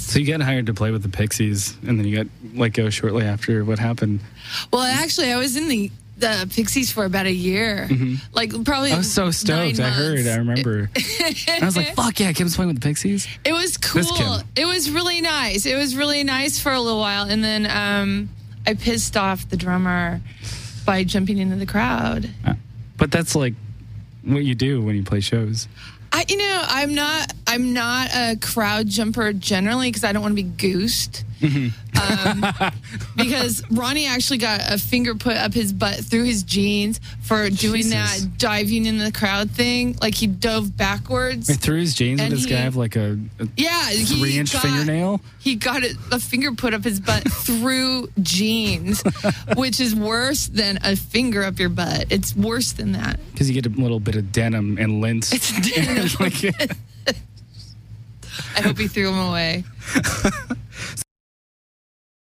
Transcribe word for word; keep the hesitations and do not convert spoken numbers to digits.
So you got hired to play with the Pixies, and then you got let go shortly after. What happened? Well, actually, I was in the the Pixies for about a year. Mm-hmm. Like, probably I was so stoked. I heard. I remember. I was like, fuck yeah, Kim's playing with the Pixies. It was cool. It was really nice. It was really nice for a little while. And then um, I pissed off the drummer by jumping into the crowd. Uh, but that's like what you do when you play shows. I, you know, I'm not. I'm not a crowd jumper generally because I don't want to be goosed. Mm-hmm. um, because Ronnie actually got a finger put up his butt through his jeans for doing Jesus. that diving in the crowd thing. Like he dove backwards. And through his jeans, and this guy have like a, a yeah three inch got, fingernail. He got a, a finger put up his butt through jeans, which is worse than a finger up your butt. It's worse than that because you get a little bit of denim and lint. It's denim. I hope he threw them away.